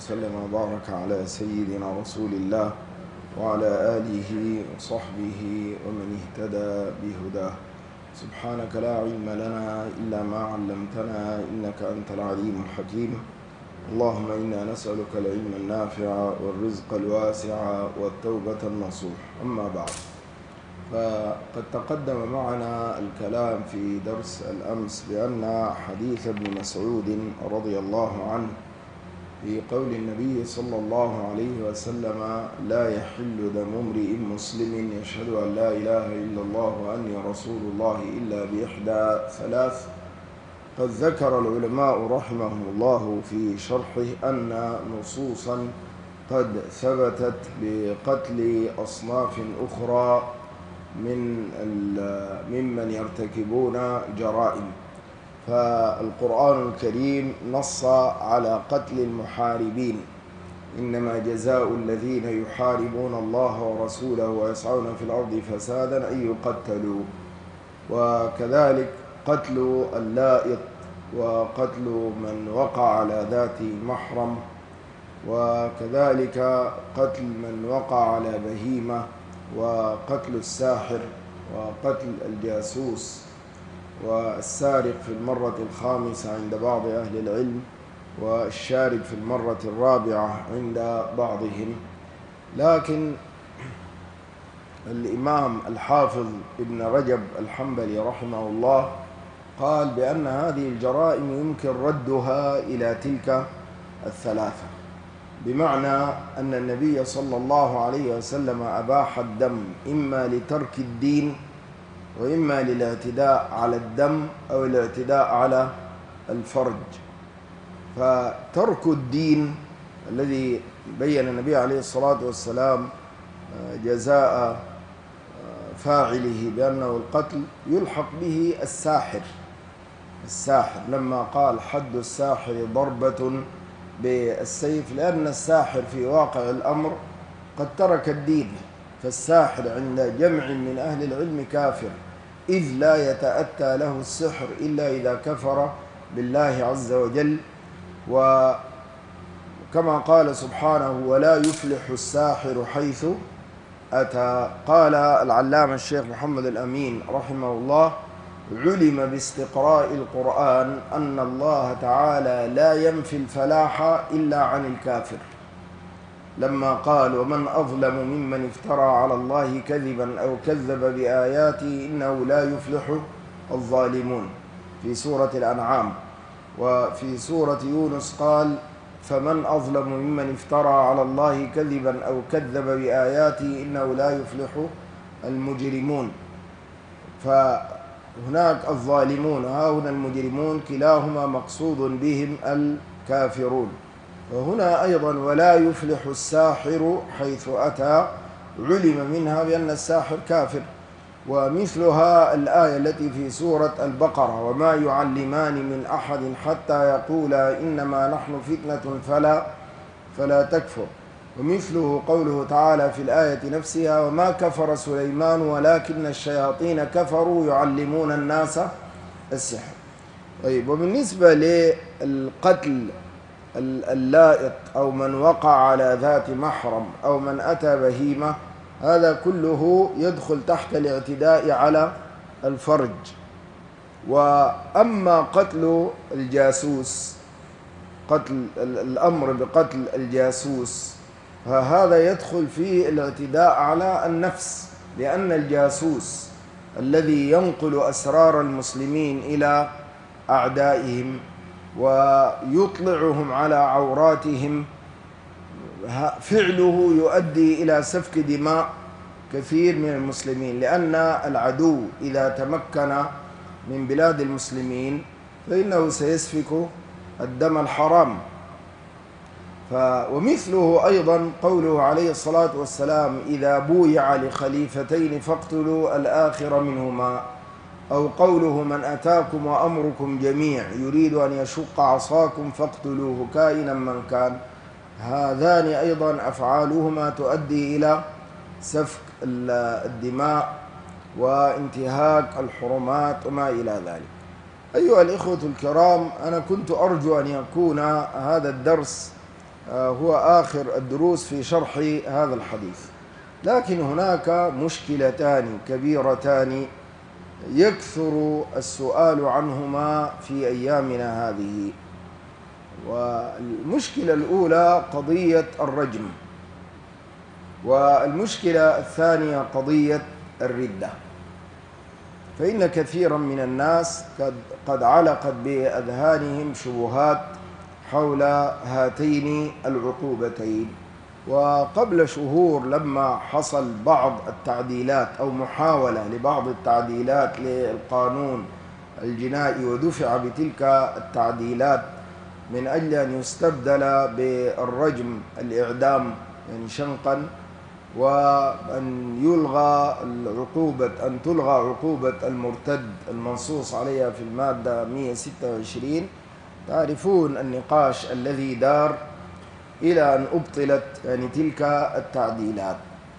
وسلم وبارك على سيدنا رسول الله وعلى آله وصحبه ومن اهتدى بهداه. سبحانك لا علم لنا إلا ما علمتنا إنك أنت العليم الحكيم. اللهم إنا نسألك العلم النافع والرزق الواسع والتوبة النصوح. أما بعد، فقد تقدم معنا الكلام في درس الأمس بأن حديث ابن مسعود رضي الله عنه في قول النبي صلى الله عليه وسلم: لا يحل دم امرئ مسلم يشهد أن لا إله إلا الله وأني رسول الله إلا بإحدى ثلاث. قد ذكر العلماء رحمهم الله في شرحه أن نصوصا قد ثبتت بقتل أصناف أخرى ممن يرتكبون جرائم. فالقرآن الكريم نص على قتل المحاربين: إنما جزاء الذين يحاربون الله ورسوله ويسعون في الأرض فسادا أن يقتلوا. وكذلك قتل اللائط، وقتل من وقع على ذات محرم، وكذلك قتل من وقع على بهيمة، وقتل الساحر، وقتل الجاسوس، والسارق في المرة الخامسة عند بعض أهل العلم، والشارب في المرة الرابعة عند بعضهم. لكن الإمام الحافظ ابن رجب الحنبلي رحمه الله قال بأن هذه الجرائم يمكن ردها إلى تلك الثلاثة، بمعنى أن النبي صلى الله عليه وسلم أباح الدم إما لترك الدين، وإما للاعتداء على الدم أو الاعتداء على الفرج. فترك الدين الذي بين النبي عليه الصلاة والسلام جزاء فاعله بأنه القتل، يلحق به الساحر لما قال: حد الساحر ضربة بالسيف، لأن الساحر في واقع الأمر قد ترك الدين. فالساحر عند جمع من أهل العلم كافر، إذ لا يتأتى له السحر إلا إذا كفر بالله عز وجل. وكما قال سبحانه: ولا يفلح الساحر حيث أتى. قال العلامة الشيخ محمد الأمين رحمه الله: علم باستقراء القرآن أن الله تعالى لا ينفي الفلاح إلا عن الكافر، لما قال: ومن أظلم ممن افترى على الله كذبا أو كذب بآياته إنه لا يفلح الظالمون في سورة الأنعام. وفي سورة يونس قال: فمن أظلم ممن افترى على الله كذبا أو كذب بآياته إنه لا يفلح المجرمون. فهناك الظالمون، ها هنا المجرمون، كلاهما مقصود بهم الكافرون. وهنا أيضا: ولا يفلح الساحر حيث أتى، علم منها بأن الساحر كافر. ومثلها الآية التي في سورة البقرة: وما يعلمان من أحد حتى يقولا إنما نحن فتنة فلا تكفر. ومثله قوله تعالى في الآية نفسها: وما كفر سليمان ولكن الشياطين كفروا يعلمون الناس السحر. طيب، وبالنسبة للقتل اللائط أو من وقع على ذات محرم أو من أتى بهيمة، هذا كله يدخل تحت الاعتداء على الفرج. وأما قتل الجاسوس، قتل الأمر بقتل الجاسوس، فهذا يدخل في الاعتداء على النفس، لأن الجاسوس الذي ينقل أسرار المسلمين إلى أعدائهم ويطلعهم على عوراتهم، فعله يؤدي إلى سفك دماء كثير من المسلمين، لأن العدو إذا تمكن من بلاد المسلمين فإنه سيسفك الدم الحرام. ومثله أيضا قوله عليه الصلاة والسلام: إذا بويع لخليفتين فاقتلوا الآخر منهما، أو قوله: من أتاكم وأمركم جميع يريد أن يشق عصاكم فاقتلوه كائنا من كان. هذان أيضا أفعالهما تؤدي إلى سفك الدماء وانتهاك الحرمات وما إلى ذلك. أيها الإخوة الكرام، أنا كنت أرجو أن يكون هذا الدرس هو آخر الدروس في شرح هذا الحديث. لكن هناك مشكلتان كبيرتان يكثر السؤال عنهما في أيامنا هذه. والمشكلة الأولى قضية الرجم، والمشكلة الثانية قضية الردة. فإن كثيرا من الناس قد علقت بأذهانهم شبهات حول هاتين العقوبتين. وقبل شهور لما حصل بعض التعديلات أو محاولة لبعض التعديلات للقانون الجنائي ودفع بتلك التعديلات من أجل أن يستبدل بالرجم الإعدام يعني شنقا، وأن تلغى عقوبة المرتد المنصوص عليها في المادة 126. تعرفون النقاش الذي دار إلى أن أبطلت يعني تلك التعديلات.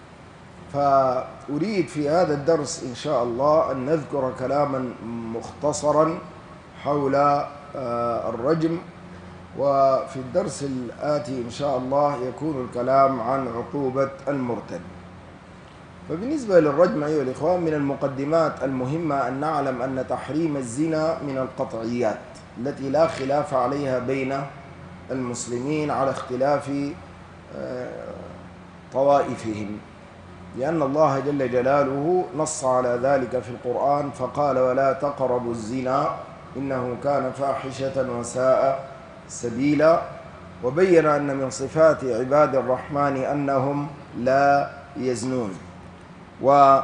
فأريد في هذا الدرس إن شاء الله أن نذكر كلاما مختصرا حول الرجم، وفي الدرس الآتي إن شاء الله يكون الكلام عن عقوبة المرتد. فبالنسبة للرجم أيها الإخوان، من المقدمات المهمة أن نعلم أن تحريم الزنا من القطعيات التي لا خلاف عليها بين المسلمين على اختلاف طوائفهم، لأن الله جل جلاله نص على ذلك في القرآن فقال: ولا تقربوا الزنا إنه كان فاحشة وساء سبيلا. وبين أن من صفات عباد الرحمن أنهم لا يزنون. وثبت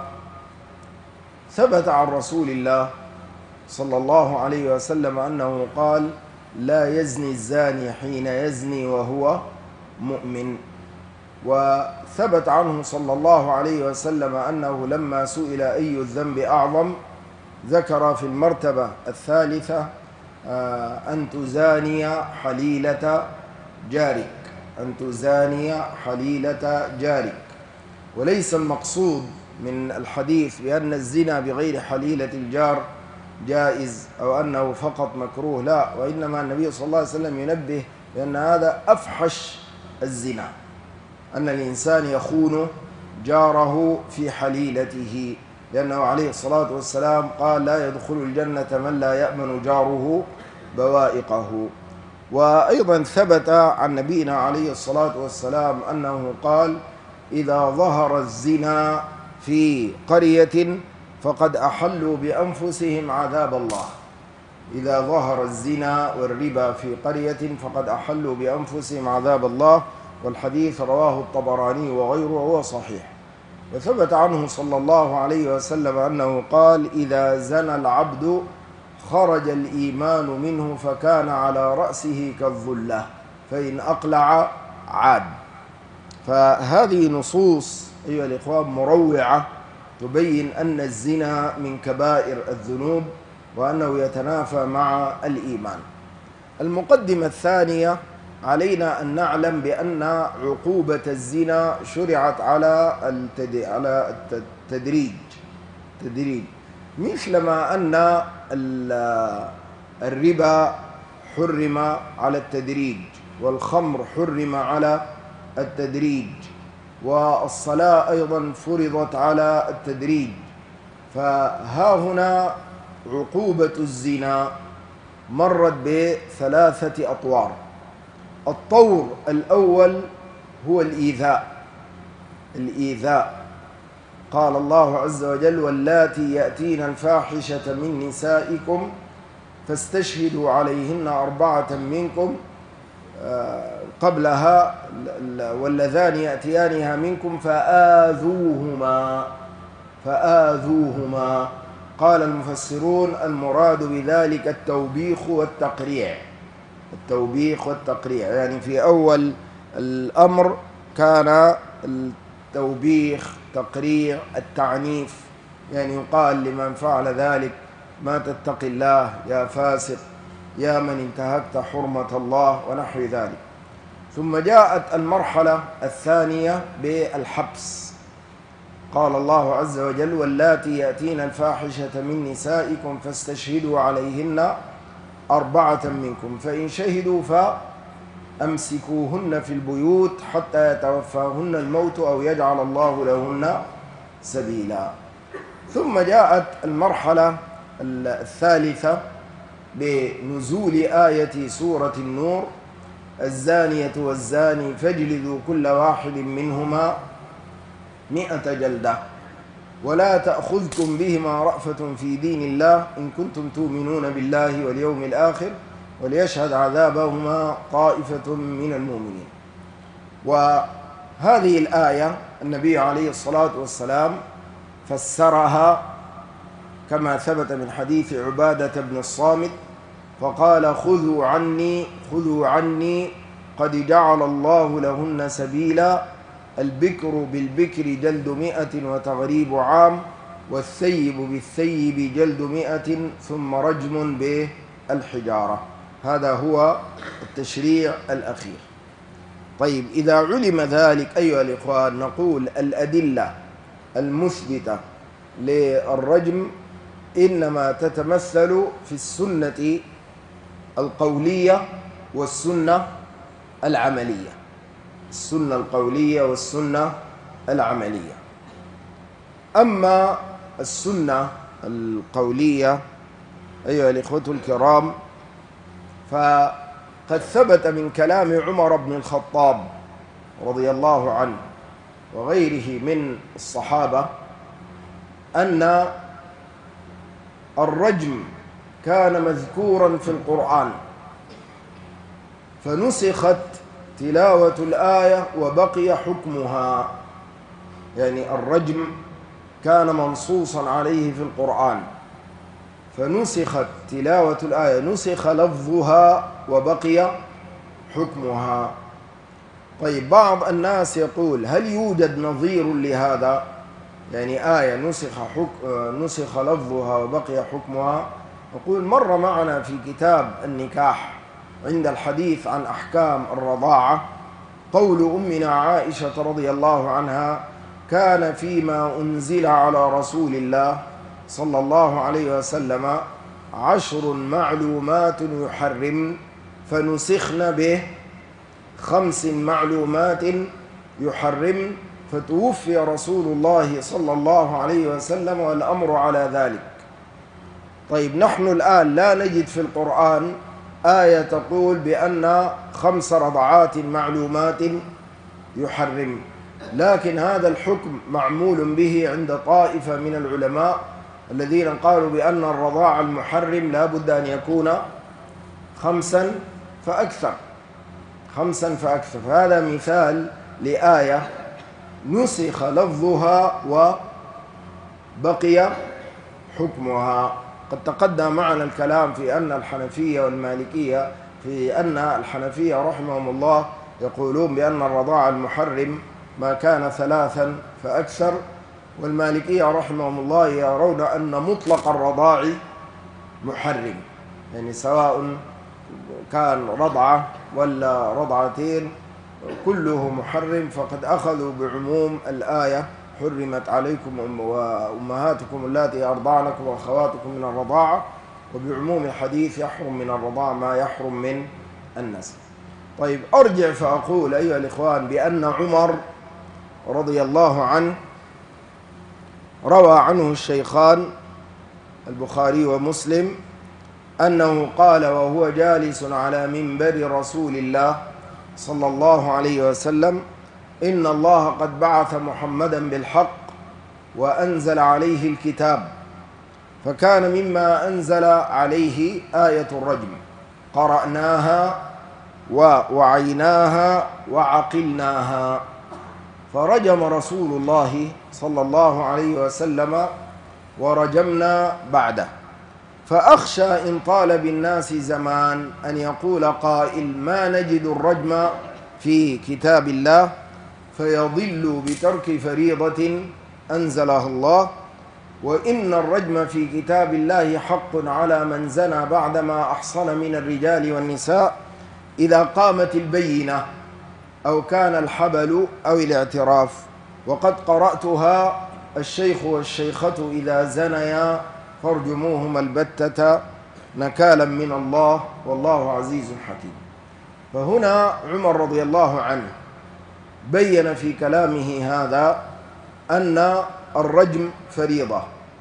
عن رسول الله صلى الله عليه وسلم أنه قال: لا يزني الزاني حين يزني وهو مؤمن. وثبت عنه صلى الله عليه وسلم أنه لما سئل أي الذنب أعظم ذكر في المرتبة الثالثة أن تزاني حليلة جارك، أن تزاني حليلة جارك. وليس المقصود من الحديث بأن الزنا بغير حليلة الجار جائز أو أنه فقط مكروه، لا، وإنما النبي صلى الله عليه وسلم ينبه بأن هذا أفحش الزنا، أن الإنسان يخون جاره في حليلته، لأنه عليه الصلاة والسلام قال: لا يدخل الجنة من لا يأمن جاره بوائقه. وأيضا ثبت عن نبينا عليه الصلاة والسلام أنه قال: إذا ظهر الزنا في قرية فقد أحلوا بأنفسهم عذاب الله. إذا ظهر الزنا والربا في قرية فقد أحلوا بأنفسهم عذاب الله. والحديث رواه الطبراني وغيره وهو صحيح. وثبت عنه صلى الله عليه وسلم أنه قال: إذا زنى العبد خرج الإيمان منه فكان على رأسه كالظلة فإن أقلع عاد. فهذه نصوص أيها الإخوان مروعة تبين أن الزنا من كبائر الذنوب وأنه يتنافى مع الإيمان. المقدمة الثانية، علينا أن نعلم بأن عقوبة الزنا شرعت على التدريج، مثلما أن الربا حرم على التدريج، والخمر حرم على التدريج، والصلاة أيضا فرضت على التدريج. فها هنا عقوبة الزنا مرت بثلاثة أطوار. الطور الأول هو الإيذاء. قال الله عز وجل: واللاتي يأتين الفاحشة من نسائكم فاستشهدوا عليهن 4 منكم، قبلها واللذان يأتيانها منكم فآذوهما. قال المفسرون: المراد بذلك التوبيخ والتقريع، يعني في أول الأمر كان التوبيخ، تقريع، التعنيف، يعني يقال لمن فعل ذلك: ما تتق الله يا فاسق، يا من انتهكت حرمة الله، ونحو ذلك. ثم جاءت المرحلة الثانية بالحبس. قال الله عز وجل: واللاتي يأتين الفاحشة من نسائكم فاستشهدوا عليهن 4 منكم فإن شهدوا أمسكوهن في البيوت حتى يتوفاهن الموت أو يجعل الله لهن سبيلا. ثم جاءت المرحلة الثالثة بنزول آية سورة النور: الزانية والزاني فاجلدوا كل واحد منهما 100 جلدة ولا تأخذكم بهما رأفة في دين الله إن كنتم تؤمنون بالله واليوم الآخر وليشهد عذابهما طائفة من المؤمنين. وهذه الآية النبي عليه الصلاة والسلام فسرها كما ثبت من حديث عبادة بن الصامت فقال: خذوا عني قد جعل الله لهن سبيلا، البكر بالبكر جلد 100 وتغريب عام، والثيب بالثيب جلد 100 ثم رجم بالحجارة. هذا هو التشريع الأخير. طيب، إذا علم ذلك أيها الإخوان، نقول الأدلة المثبتة للرجم إنما تتمثل في السنة القولية والسنة العملية. السنة القولية والسنة العملية. أما السنة القولية أيها الإخوة الكرام، فقد ثبت من كلام عمر بن الخطاب رضي الله عنه وغيره من الصحابة أن الرجم كان مذكورا في القرآن فنسخت تلاوة الآية وبقي حكمها. يعني الرجم كان منصوصا عليه في القرآن فنسخت تلاوة الآية، نسخ لفظها وبقي حكمها. طيب، بعض الناس يقول: هل يوجد نظير لهذا؟ يعني آية نسخ لفظها وبقي حكمها. نقول: مر معنا في كتاب النكاح عند الحديث عن أحكام الرضاعة قول أمنا عائشة رضي الله عنها: كان فيما أنزل على رسول الله صلى الله عليه وسلم 10 معلومات يحرم فنسخن به 5 معلومات يحرم فتوفي رسول الله صلى الله عليه وسلم والأمر على ذلك. طيب، نحن الآن لا نجد في القرآن آية تقول بأن 5 رضعات معلومات يحرم، لكن هذا الحكم معمول به عند طائفة من العلماء الذين قالوا بأن الرضاع المحرم لا بد أن يكون 5 فأكثر. 5 فأكثر. فهذا مثال لآية نسخ لفظها وبقي حكمها. قد تقدم معنا الكلام في أن الحنفية والمالكية، في أن الحنفية رحمهم الله يقولون بأن الرضاع المحرم ما كان 3 فأكثر، والمالكية رحمهم الله يرون أن مطلق الرضاع محرم، يعني سواء كان رضعة ولا رضعتين كله محرم. فقد أخذوا بعموم الآية: حرمت عليكم وأمهاتكم اللاتي أرضعنكم وأخواتكم من الرضاعة، وبعموم الحديث يحرم من الرضاعة ما يحرم من النسب. طيب، أرجع فأقول أيها الإخوان بأن عمر رضي الله عنه روى عنه الشيخان البخاري ومسلم أنه قال وهو جالس على منبر رسول الله صلى الله عليه وسلم: إن الله قد بعث محمدا بالحق وأنزل عليه الكتاب، فكان مما أنزل عليه آية الرجم قرأناها ووعيناها وعقلناها، فرجم رسول الله صلى الله عليه وسلم ورجمنا بعده. فأخشى إن طال بالناس زمان أن يقول قائل: ما نجد الرجم في كتاب الله، فيضل بترك فريضة أنزلها الله، وإن الرجم في كتاب الله حق على من زنى بعدما أحصن من الرجال والنساء إذا قامت البينة أو كان الحبل أو الاعتراف، وقد قرأتها: الشيخ والشيخة إذا زنيا فارجموهما البتة نكالا من الله والله عزيز حكيم. فهنا عمر رضي الله عنه بين في كلامه هذا أن الرجم فريضة،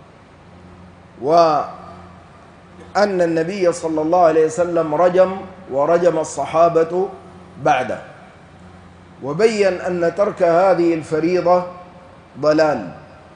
وأن النبي صلى الله عليه وسلم رجم ورجم الصحابة بعده، وبين أن ترك هذه الفريضة ضلال.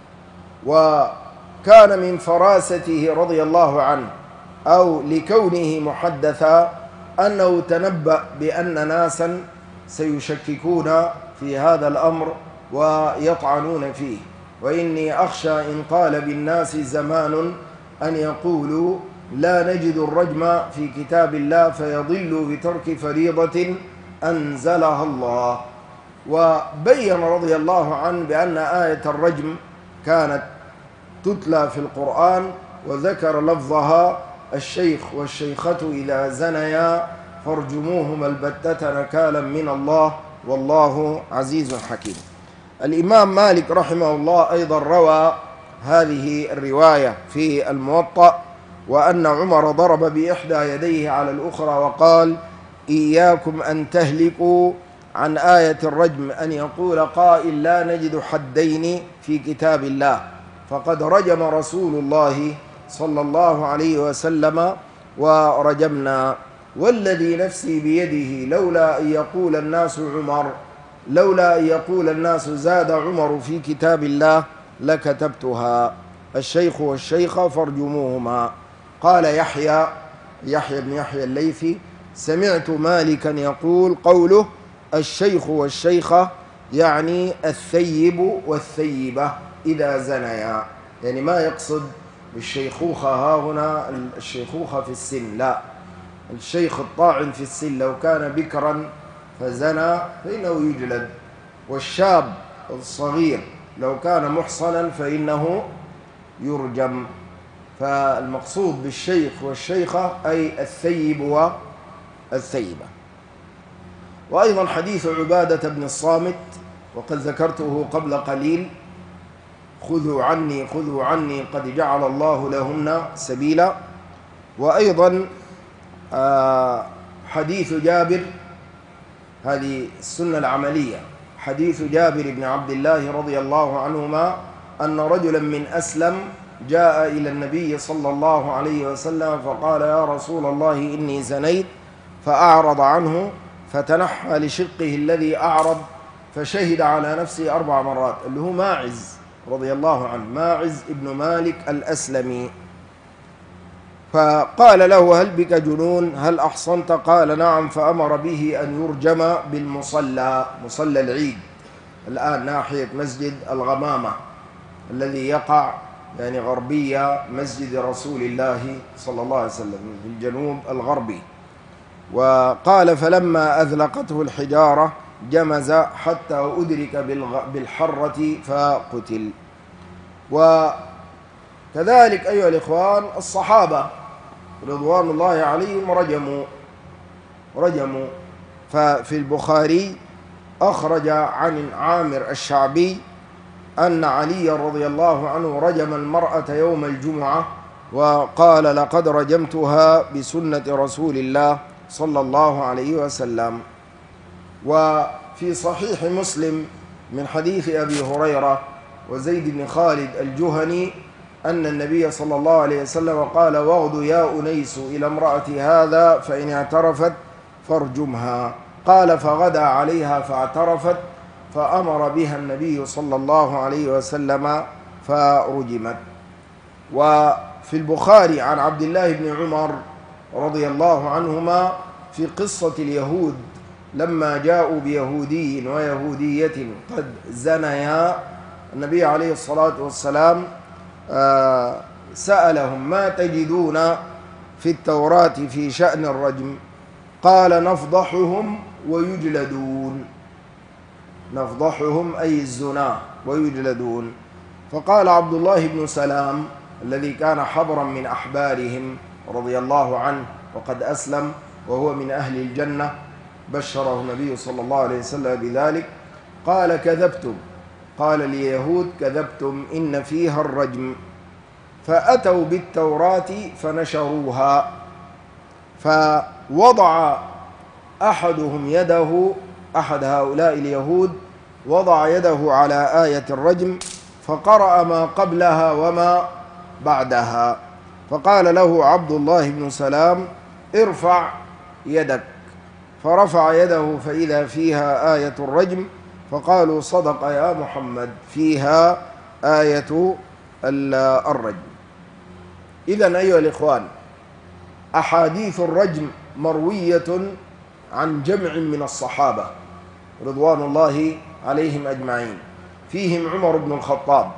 وكان من فراسته رضي الله عنه أو لكونه محدثا أنه تنبأ بأن ناسا سيشككون في هذا الأمر ويطعنون فيه، وإني أخشى إن طال بالناس زمان أن يقولوا لا نجد الرجم في كتاب الله فيضلوا بترك فريضة أنزلها الله. وبين رضي الله عنه بأن آية الرجم كانت تتلى في القرآن، وذكر لفظها: الشيخ والشيخة إذا زنيا فارجموهما البتة نكالا من الله والله عزيز حكيم. الإمام مالك رحمه الله أيضا روى هذه الرواية في الموطأ، وأن عمر ضرب بإحدى يديه على الأخرى وقال: إياكم أن تهلكوا عن آية الرجم، أن يقول قائل لا نجد حدين في كتاب الله، فقد رجم رسول الله صلى الله عليه وسلم ورجمنا، والذي نفسي بيده لولا أن يقول الناس زاد عمر في كتاب الله لكتبتها: الشيخ والشيخة فارجموهما. قال يحيى بن يحيى الليثي: سمعت مالكا يقول قوله الشيخ والشيخة يعني الثيب والثيبة إذا زنيا، يعني ما يقصد بالشيخوخة ها هنا الشيخوخة في السن، لا، الشيخ الطاعن في السن لو كان بكرا فزنى فإنه يجلد، والشاب الصغير لو كان محصنا فإنه يرجم. فالمقصود بالشيخ والشيخة أي الثيب والثيبة. وأيضا حديث عبادة بن الصامت، وقد ذكرته قبل قليل: خذوا عني قد جعل الله لهن سبيلا. وأيضا حديث جابر، هذه السنة العملية، حديث جابر بن عبد الله رضي الله عنهما أن رجلا من أسلم جاء إلى النبي صلى الله عليه وسلم فقال: يا رسول الله إني زنيت، فأعرض عنه فتنحى لشقه الذي أعرض فشهد على نفسه 4 مرات، اللي هو ماعز رضي الله عنه، ماعز ابن مالك الأسلمي. فقال له: هل بك جنون؟ هل أحصنت؟ قال: نعم. فأمر به أن يرجم بالمصلى، مصلى العيد الآن ناحية مسجد الغمامة الذي يقع يعني غربية مسجد رسول الله صلى الله عليه وسلم في الجنوب الغربي. وقال: فلما أذلقته الحجارة جمز حتى أدرك بالحرة فقتل. وكذلك أيها الإخوان الصحابة رضوان الله عليهم رجموا. ففي البخاري أخرج عن عامر الشعبي أن علي رضي الله عنه رجم المرأة يوم الجمعة وقال: لقد رجمتها بسنة رسول الله صلى الله عليه وسلم. وفي صحيح مسلم من حديث أبي هريرة وزيد بن خالد الجهني أن النبي صلى الله عليه وسلم قال: واغد يا أنيس إلى امرأة هذا فإن اعترفت فارجمها. قال: فغدا عليها فاعترفت، فأمر بها النبي صلى الله عليه وسلم فرجمت. وفي البخاري عن عبد الله بن عمر رضي الله عنهما في قصة اليهود لما جاءوا بيهودي ويهودية قد زنيا، النبي عليه الصلاة والسلام سألهم: ما تجدون في التوراة في شأن الرجم؟ قال: نفضحهم ويجلدون. نفضحهم أي الزنا ويجلدون. فقال عبد الله بن سلام الذي كان حبرا من أحبارهم رضي الله عنه وقد أسلم وهو من أهل الجنة، بشره النبي صلى الله عليه وسلم بذلك، قال: كذبتم. قال اليهود: كذبتم، إن فيها الرجم. فأتوا بالتوراة فنشروها، فوضع أحدهم يده، أحد هؤلاء اليهود وضع يده على آية الرجم فقرأ ما قبلها وما بعدها، فقال له عبد الله بن سلام: ارفع يدك، فرفع يده فإذا فيها آية الرجم، فقالوا: صدق يا محمد، فيها آية الرجم. إذن أيها الإخوان، أحاديث الرجم مروية عن جمع من الصحابة رضوان الله عليهم أجمعين، فيهم عمر بن الخطاب،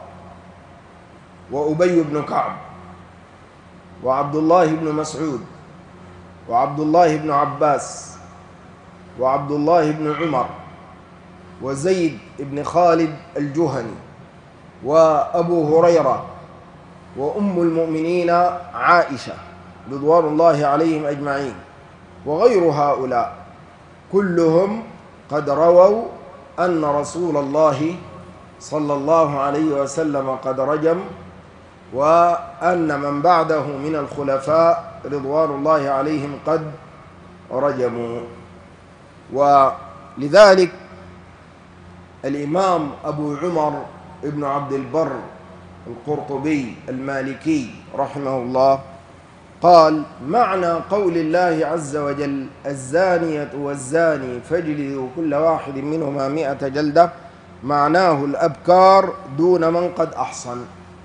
وأبي بن كعب، وعبد الله بن مسعود، وعبد الله بن عباس، وعبد الله بن عمر، وزيد بن خالد الجهني، وأبو هريرة، وأم المؤمنين عائشة رضوان الله عليهم أجمعين، وغير هؤلاء كلهم قد رووا أن رسول الله صلى الله عليه وسلم قد رجم، وأن من بعده من الخلفاء رضوان الله عليهم قد رجموا. ولذلك الإمام أبو عمر ابن عبد البر القرطبي المالكي رحمه الله قال: معنى قول الله عز وجل: الزانية والزاني فاجلدوا كل واحد منهما 100 جلدة، معناه الأبكار دون من قد أحصن،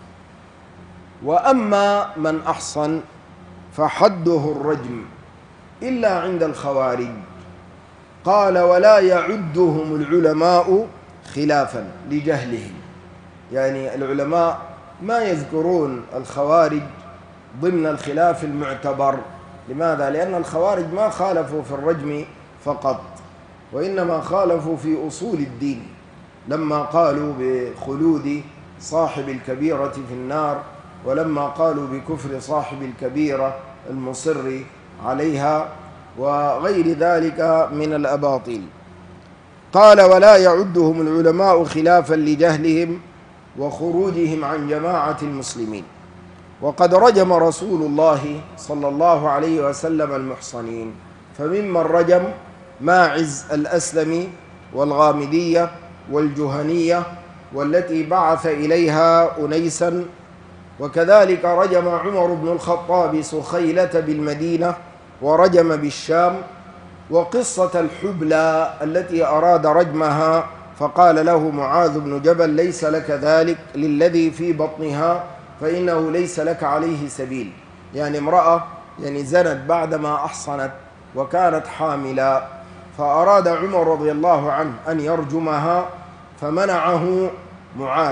وأما من أحصن فحده الرجم إلا عند الخوارج. قال: ولا يعدهم العلماء خلافا لجهلهم، يعني العلماء ما يذكرون الخوارج ضمن الخلاف المعتبر. لماذا؟ لأن الخوارج ما خالفوا في الرجم فقط، وإنما خالفوا في أصول الدين، لما قالوا بخلود صاحب الكبيرة في النار، ولما قالوا بكفر صاحب الكبيرة المصر عليها، وغير ذلك من الأباطيل. قال: ولا يعدهم العلماء خلافا لجهلهم وخروجهم عن جماعة المسلمين. وقد رجم رسول الله صلى الله عليه وسلم المحصنين، فممن رجم ماعز الأسلمي والغامدية والجهنية والتي بعث إليها أنيسا، وكذلك رجم عمر بن الخطاب سخيلة بالمدينة، ورجم بالشام. وقصة الحبلى التي أراد رجمها فقال له معاذ بن جبل: ليس لك ذلك، للذي في بطنها فإنه ليس لك عليه سبيل. يعني امرأة زنت بعدما أحصنت وكانت حاملا، فأراد عمر رضي الله عنه أن يرجمها، فمنعه معاذ.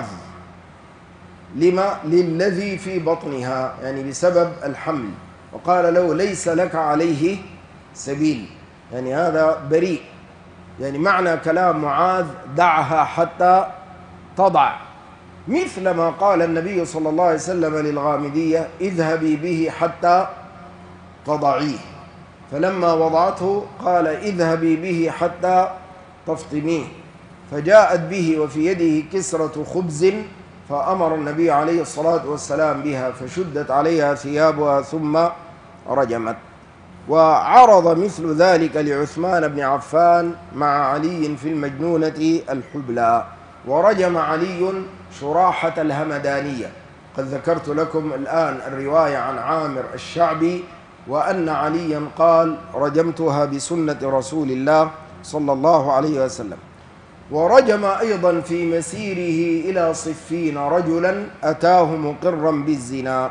لما؟ للذي في بطنها، يعني بسبب الحمل، وقال له: ليس لك عليه سبيل، يعني هذا بريء. يعني معنى كلام معاذ: دعها حتى تضع، مثل ما قال النبي صلى الله عليه وسلم للغامدية: اذهبي به حتى تضعيه، فلما وضعته قال: اذهبي به حتى تفطميه، فجاءت به وفي يده كسرة خبز، فأمر النبي عليه الصلاة والسلام بها، فشدت عليها ثيابها ثم رجمت. وعرض مثل ذلك لعثمان بن عفان مع علي في المجنونة الحبلى، ورجم علي شراحة الهمدانية. قد ذكرت لكم الآن الرواية عن عامر الشعبي، وأن عليا قال: رجمتها بسنة رسول الله صلى الله عليه وسلم. ورجم أيضا في مسيره إلى صفين رجلا أتاه مقرا بالزنا،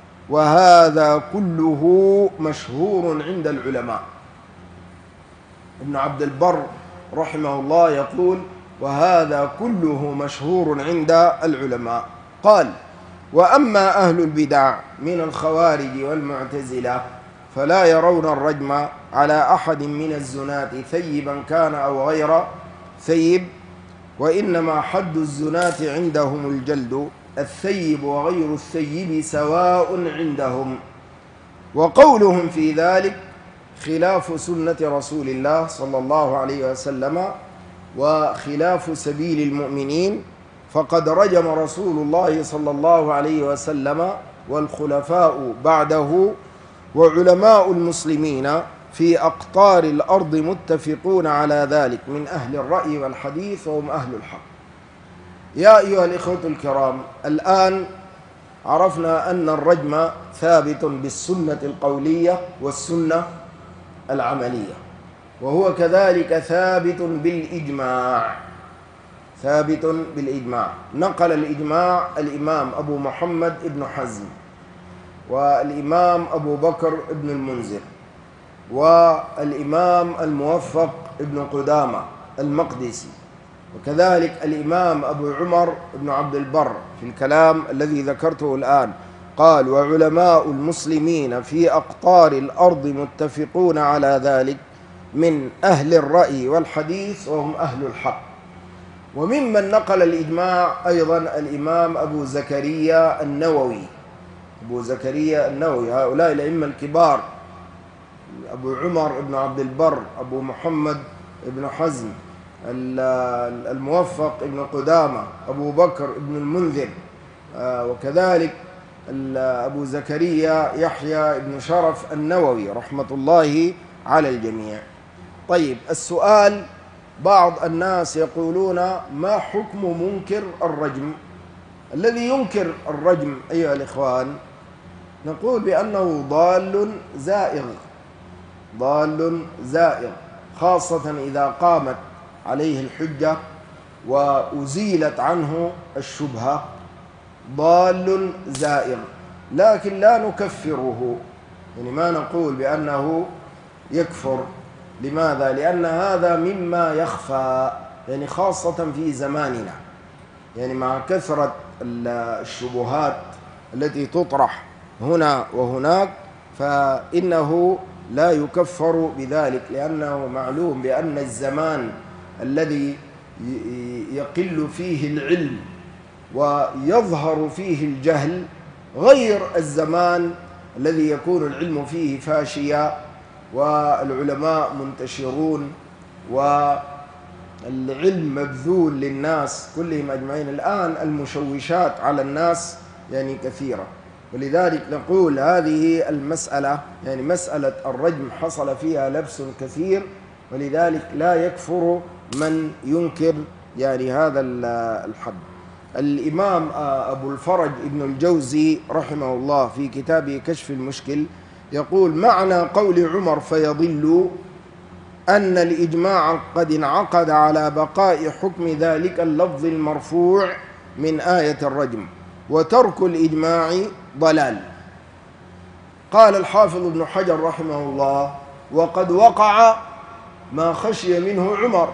وهذا كله مشهور عند العلماء. ابن عبد البر رحمه الله يقول: وهذا كله مشهور عند العلماء. قال: وأما أهل البدع من الخوارج والمعتزلة فلا يرون الرجم على أحد من الزناة ثيبا كان أو غير ثيب، وإنما حد الزناة عندهم الجلد، الثيب وغير الثيب سواء عندهم. وقولهم في ذلك خلاف سنة رسول الله صلى الله عليه وسلم وخلاف سبيل المؤمنين، فقد رجم رسول الله صلى الله عليه وسلم والخلفاء بعده وعلماء المسلمين في أقطار الأرض متفقون على ذلك من أهل الرأي والحديث وهم أهل الحق. يا أيها الإخوة الكرام، الآن عرفنا أن الرجم ثابت بالسنة القولية والسنة العملية، وهو كذلك ثابت بالإجماع. نقل الإجماع الإمام أبو محمد ابن حزم، والإمام أبو بكر ابن المنذر، والإمام الموفق ابن قدامة المقدسي، وكذلك الإمام أبو عمر ابن عبد البر في الكلام الذي ذكرته الآن. قال: وعلماء المسلمين في أقطار الأرض متفقون على ذلك من أهل الرأي والحديث وهم أهل الحق. وممن نقل الإجماع أيضا الإمام أبو زكريا النووي. هؤلاء الأئمة الكبار: أبو عمر ابن عبد البر، أبو محمد ابن حزم، الموفق ابن قدامة، أبو بكر ابن المنذر، وكذلك أبو زكريا يحيى ابن شرف النووي رحمة الله على الجميع. طيب، السؤال: بعض الناس يقولون: ما حكم منكر الرجم؟ الذي ينكر الرجم أيها الإخوان نقول بأنه ضال زائغ، خاصة إذا قامت عليه الحجة وأزيلت عنه الشبهة. ضال زائغ، لكن لا نكفره، يعني ما نقول بأنه يكفر. لماذا؟ لأن هذا مما يخفى، يعني خاصة في زماننا، يعني مع كثرة الشبهات التي تطرح هنا وهناك، فإنه لا يكفر بذلك، لأنه معلوم بأن الزمان الذي يقل فيه العلم ويظهر فيه الجهل غير الزمان الذي يكون العلم فيه فاشيا والعلماء منتشرون والعلم مبذول للناس كلهم أجمعين. الآن المشوشات على الناس يعني كثيرة، ولذلك نقول هذه المسألة، يعني مسألة الرجم حصل فيها لبس كثير، ولذلك لا يكفر من ينكر يعني هذا الحد. الإمام أبو الفرج ابن الجوزي رحمه الله في كتابه كشف المشكل يقول: معنى قول عمر فيضل أن الإجماع قد انعقد على بقاء حكم ذلك اللفظ المرفوع من آية الرجم، وترك الإجماع ضلال. قال الحافظ ابن حجر رحمه الله: وقد وقع ما خشي منه عمر،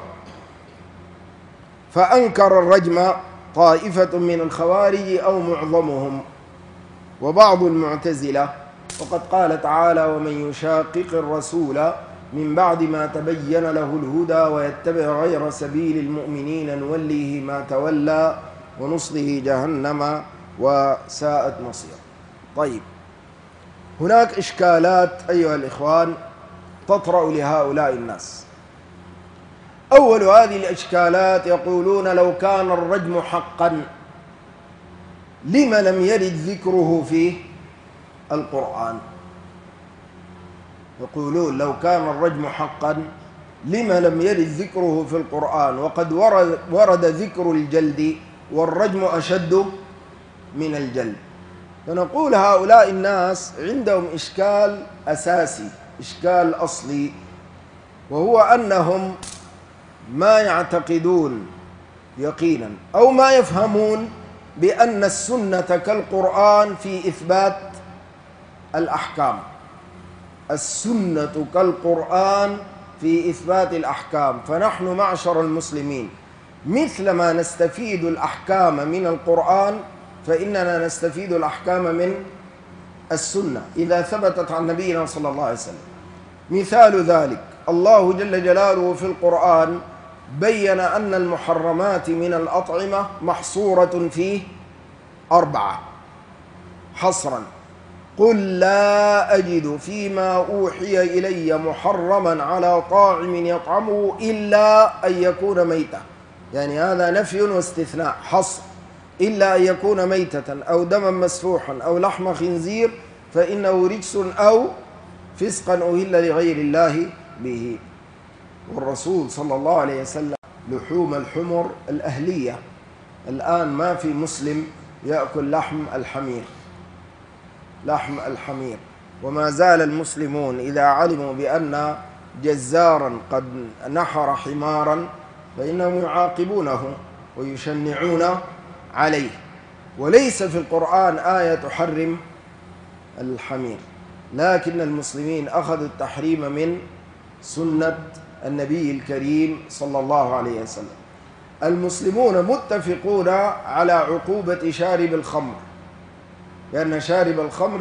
فأنكر الرجم طائفة من الخوارج أو معظمهم وبعض المعتزلة، وقد قال تعالى: ومن يشاقق الرسول من بعد ما تبين له الهدى ويتبع غير سبيل المؤمنين نوليه ما تولى ونصله جهنم وساءت مصير. طيب، هناك إشكالات أيها الإخوان تطرأ لهؤلاء الناس. أول هذه الإشكالات يقولون: لو كان الرجم حقا لم لم يرد ذكره في القرآن؟ يقولون: لو كان الرجم حقا لم لم يرد ذكره في القرآن، وقد ورد ذكر الجلد والرجم أشد من الجلد. فنقول هؤلاء الناس عندهم إشكال أساسي، إشكال أصلي، وهو أنهم ما يعتقدون يقينا أو ما يفهمون بأن السنة كالقرآن في إثبات الأحكام. السنة كالقرآن في إثبات الأحكام، فنحن معشر المسلمين مثلما نستفيد الأحكام من القرآن فإننا نستفيد الأحكام من السنة إذا ثبتت عن نبينا صلى الله عليه وسلم. مثال ذلك: الله جل جلاله في القرآن بين أن المحرمات من الأطعمة محصورة في 4 حصرا: قل لا أجد فيما أوحي إلي محرما على طاعم يطعمه إلا أن يكون ميتة، يعني هذا نفي واستثناء، حصر، إلا أن يكون ميتة أو دما مسفوحا أو لحم خنزير فإنه رجس أو فسقا أهل لغير الله به. والرسول صلى الله عليه وسلم لحوم الحمر الأهلية. الآن ما في مسلم يأكل لحم الحمير. وما زال المسلمون إذا علموا بأن جزارا قد نحر حمارا فإنهم يعاقبونه ويشنعون عليه. وليس في القرآن آية تحرم الحمير، لكن المسلمين أخذوا التحريم من سنة النبي الكريم صلى الله عليه وسلم. المسلمون متفقون على عقوبة شارب الخمر، لأن شارب الخمر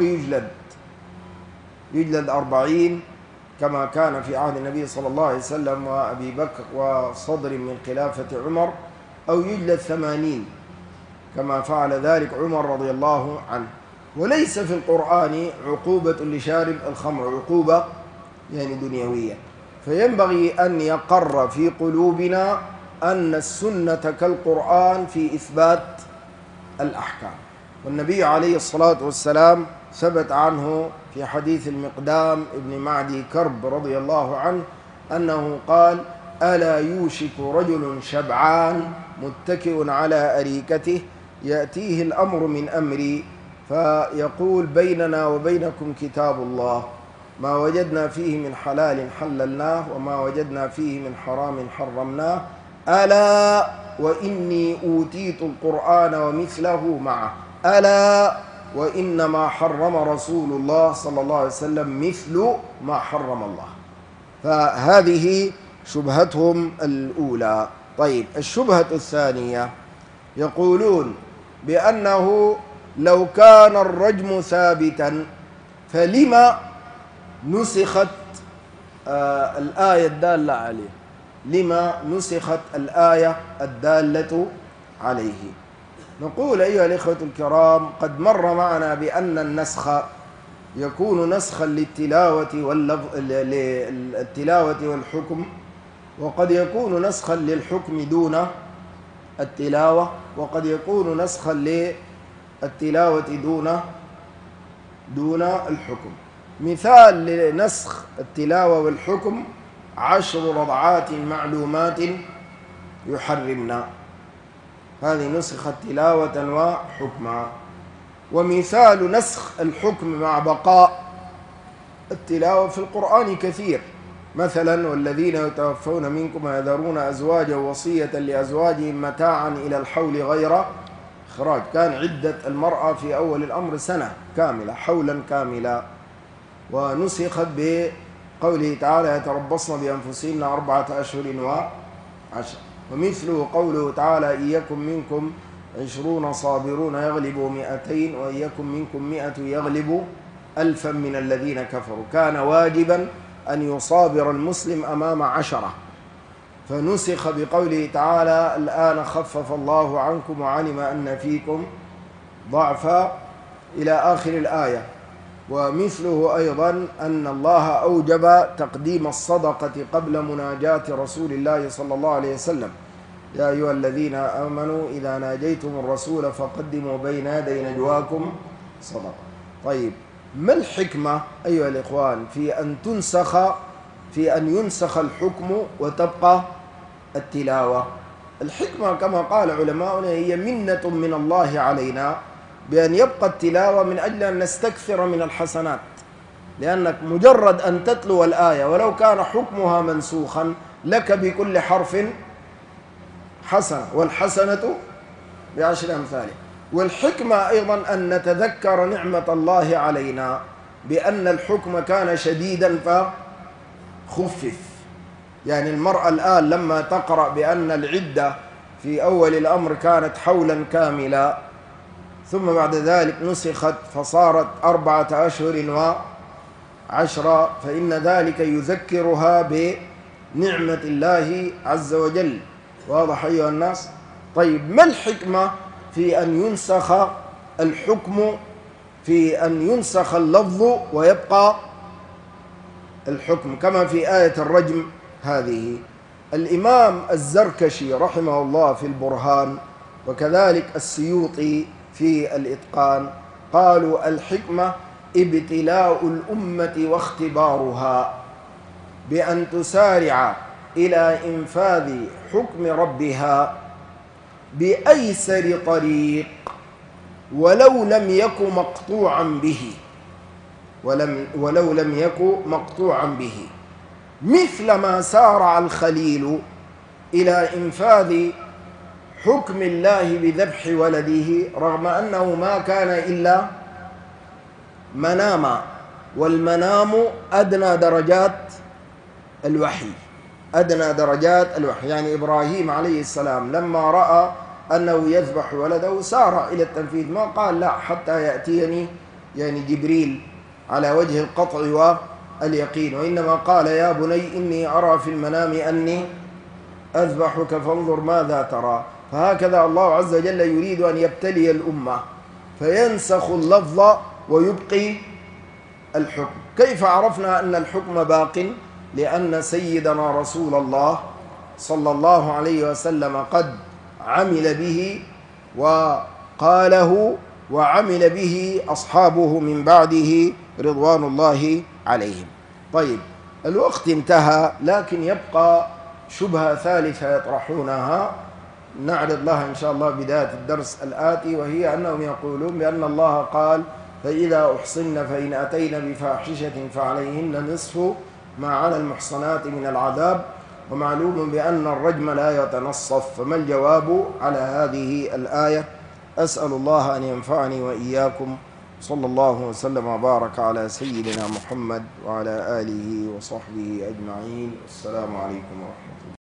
يجلد 40 كما كان في عهد النبي صلى الله عليه وسلم وأبي بكر وصدر من خلافة عمر، أو يجلد 80 كما فعل ذلك عمر رضي الله عنه. وليس في القرآن عقوبة لشارب الخمر، عقوبة يعني دنيوية. فينبغي أن يقر في قلوبنا أن السنة كالقرآن في إثبات الأحكام. والنبي عليه الصلاة والسلام ثبت عنه في حديث المقدام ابن معدي كرب رضي الله عنه أنه قال: ألا يوشك رجل شبعان متكئ على أريكته يأتيه الأمر من أمري فيقول: بيننا وبينكم كتاب الله، ما وجدنا فيه من حلال حللناه وما وجدنا فيه من حرام حرمناه، ألا وإني أوتيت القرآن ومثله معه، ألا وإنما حرم رسول الله صلى الله عليه وسلم مثل ما حرم الله. فهذه شبهتهم الأولى. طيب، الشبهة الثانية يقولون بأنه لو كان الرجم ثابتا فلما نسخت الآية الدالة عليه؟ لما نسخت الآية الدالة عليه؟ نقول أيها الإخوة الكرام: قد مر معنا بأن النسخ يكون نسخا للتلاوة والحكم، وقد يكون نسخا للحكم دون التلاوة، وقد يكون نسخا للتلاوة دون الحكم. مثال لنسخ التلاوة والحكم: 10 رضعات معلومات يحرمنا، هذه نسخت تلاوة وحكما. ومثال نسخ الحكم مع بقاء التلاوة في القرآن كثير، مثلا: والذين يتوفون منكم ويذرون أزواجا وصية لأزواجهم متاعا إلى الحول غير إخراج. كان عدة المرأة في أول الأمر سنة كاملة، حولا كاملا، ونسخت بقوله تعالى: يتربصن بأنفسهن 4 أشهر و10. ومثله قوله تعالى: إن يكن منكم 20 صابرون يغلبوا 200 وإن يكن منكم 100 يغلبوا 1000 من الذين كفروا. كان واجبا أن يصابر المسلم أمام 10، فنسخ بقوله تعالى: الآن خفف الله عنكم وعلم أن فيكم ضعفا، إلى آخر الآية. ومثله أيضا أن الله أوجب تقديم الصدقة قبل مناجاة رسول الله صلى الله عليه وسلم: يا أيها الذين آمنوا إذا ناجيتم الرسول فقدموا بين يدي نجواكم صدقة. طيب، ما الحكمة أيها الإخوان في أن ينسخ الحكم وتبقى التلاوة؟ الحكمة كما قال علماؤنا هي منة من الله علينا بأن يبقى التلاوة من أجل أن نستكثر من الحسنات، لأنك مجرد أن تتلو الآية ولو كان حكمها منسوخا لك بكل حرف حسنة، والحسنة ب10 أمثالها. والحكمة أيضا أن نتذكر نعمة الله علينا بأن الحكم كان شديدا فخفف. يعني المرأة الآن لما تقرأ بأن العدة في أول الأمر كانت حولا كاملا، ثم بعد ذلك نسخت فصارت 4 أشهر و10، فإن ذلك يذكرها بنعمة الله عز وجل. واضح أيها الناس؟ طيب، ما الحكمة في أن ينسخ الحكم، في أن ينسخ اللفظ ويبقى الحكم كما في آية الرجم هذه؟ الإمام الزركشي رحمه الله في البرهان، وكذلك السيوطي في الإتقان، قالوا: الحكمة ابتلاء الأمة واختبارها بأن تسارع إلى إنفاذ حكم ربها بأيسر طريق ولو لم يك مقطوعا به، ولو لم يك مقطوعا به، مثل ما سارع الخليل إلى إنفاذ حكم الله بذبح ولده رغم أنه ما كان إلا مناما، والمنام أدنى درجات الوحي، أدنى درجات الوحي. يعني إبراهيم عليه السلام لما رأى أنه يذبح ولده سارع إلى التنفيذ، ما قال لا حتى يأتيني يعني جبريل على وجه القطع واليقين، وإنما قال يا بني إني أرى في المنام أني أذبحك فانظر ماذا ترى. فهكذا الله عز وجل يريد أن يبتلي الأمة فينسخ اللفظ ويبقي الحكم. كيف عرفنا أن الحكم باق؟ لأن سيدنا رسول الله صلى الله عليه وسلم قد عمل به وقاله وعمل به أصحابه من بعده رضوان الله عليهم. طيب الوقت انتهى، لكن يبقى شبهة ثالثة يطرحونها نعرض لها إن شاء الله بداية الدرس الآتي، وهي أنهم يقولون بأن الله قال فإذا أحصن فإن أتينا بفاحشة فعليهن نصف ما على المحصنات من العذاب، ومعلوم بأن الرجم لا يتنصف. فما الجواب على هذه الآية؟ أسأل الله أن ينفعني وإياكم. صلى الله وسلم وبارك على سيدنا محمد وعلى آله وصحبه أجمعين. السلام عليكم ورحمة الله.